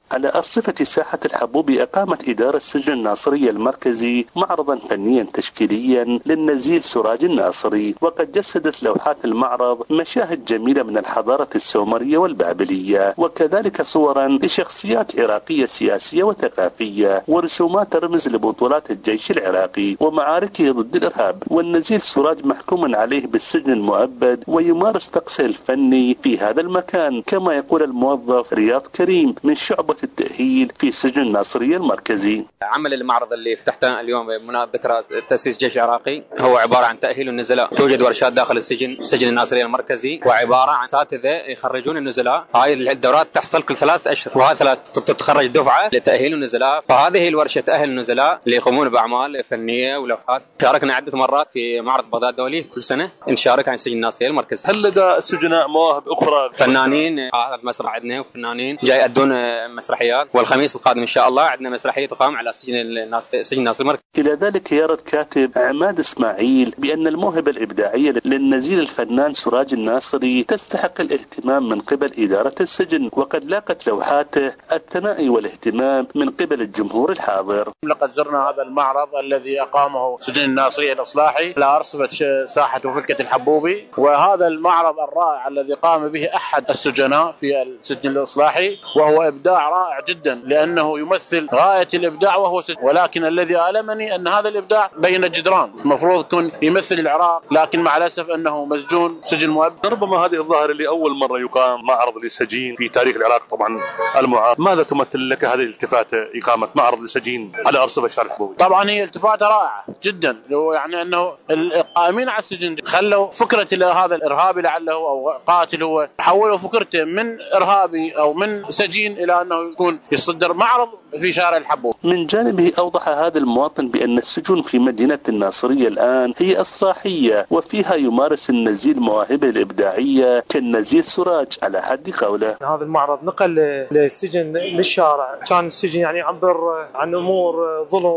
على أرصفة ساحة الحبوب أقامت إدارة السجن الناصري المركزي معرضا فنيا تشكيليا للنزيل سراج الناصري، وقد جسدت لوحات المعرض مشاهد جميلة من الحضارة السومرية والبابلية، وكذلك صورا لشخصيات عراقية سياسية وثقافية، ورسومات ترمز لبطولات الجيش العراقي ومعاركه ضد الإرهاب. والنزيل سراج محكوم عليه بالسجن المؤبد ويمارس طقسه الفني في هذا المكان، كما يقول الموظف رياض كريم من شعبة التأهيل في سجن الناصرية المركزي. عمل المعرض اللي فتحته اليوم بمناسبة ذكرى تأسيس الجيش العراقي هو عبارة عن تأهيل النزلاء. توجد ورشات داخل سجن الناصرية المركزي، وعبارة عن أساتذة يخرجون النزلاء. هاي الدورات تحصل كل 3 أشهر، وهذا تتخرج دفعة لتأهيل النزلاء. فهذه الورشة تأهل النزلاء اللي يقومون بأعمال فنية ولوحات. شاركنا عدة مرات في معرض بغداد الدولي، كل سنة نشارك عن سجن الناصرية المركزي. هل لدى السجناء مواهب أخرى؟ فنانين، هذا المسرح عندنا وفنانين جاي يأدون مسرحيات، والخميس القادم إن شاء الله عندنا مسرحية تقام على سجن الناصرية المركزي. إلى ذلك يرد كاتب عماد إسماعيل بأن الموهبة الإبداعية للنزيل الفنان سراج الناصري تستحق الاهتمام من قبل إدارة السجن، وقد لاقت لوحاته الثناء والاهتمام من قبل الجمهور الحاضر. لقد زرنا هذا المعرض الذي أقامه سجن الناصرية الإصلاحي على أرصفة ساحة وفلكة الحبوبي، وهذا المعرض الرائع الذي قام به أحد السجناء في السجن الإصلاحي، وهو إبداع رائع جدا لأنه يمثل غاية الإبداع وهو سجن. ولكن الذي ألمني أن هذا الإبداع بين الجدران، المفروض يكون يمثل العراق، لكن مع الأسف أنه مسجون سجن مؤبد. ربما هذه الظاهرة لأول مرة يقام معرض لسجين في تاريخ العراق طبعا المعارض. ماذا تمثل لك هذه الالتفاتة إقامة معرض لسجين على أرصفة شارع الحبوبي؟ طبعا هي التفاتة رائعة جدا، يعني أنه القائمين على السجن خلوا فكرة هذا الإرهابي لعله أو قاتل، هو حولوا فكرته من إرهابي أو من سجين إلى أنه يكون يصدر معرض في شارع الحبوب. من جانبه أوضح هذا المواطن بأن السجون في مدينة الناصرية الآن هي إصلاحية، وفيها يمارس النزيل مواهبه الإبداعية كالنزيل سراج على حد قوله. هذا المعرض نقل للسجن للشارع، كان السجن يعني يعبر عن أمور ظلم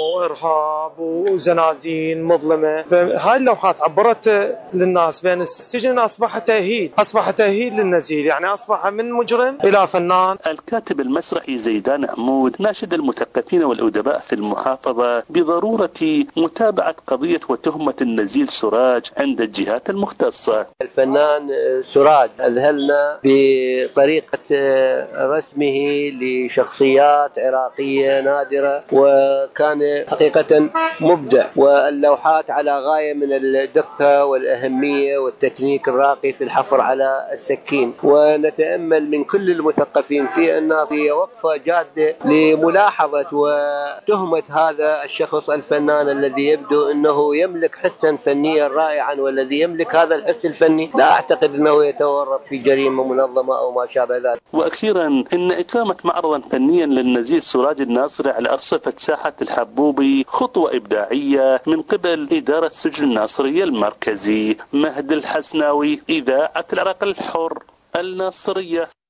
وإرهاب وزنازين مظلمة، فهاي اللوحات عبرت للناس بأن السجن أصبح تأهيل للنزيل، يعني أصبح من مجرم إلى فنان. الكاتب المسرحي زيدان حمود ناشد المثقفين والأدباء في المحافظة بضرورة متابعة قضية وتهمة النزيل سراج عند الجهات المختصة. الفنان سراج أذهلنا بطريقة رسمه لشخصيات عراقية نادرة، وكان حقيقة مبدع، واللوحات على غاية من الدقة والأهمية والتكنيك الراقي في الحفر على السكين. ونتأمل من كل المثقفين في الناصرية وقفة جادة لملاحظة وتهمة هذا الشخص الفنان الذي يبدو أنه يملك حسا فنيا رائعا، والذي يملك هذا الحس الفني لا أعتقد أنه يتورط في جريمة منظمة أو ما شابه ذلك. وأخيرا إن إقامة معرضا فنيا للنزيل سراج الناصري على أرصفة ساحة الحبوبي خطوة إبداعية من قبل إدارة سجن الناصرية المركزي. مهد الحسناوي، إذاعة العراق الحر، الناصرية.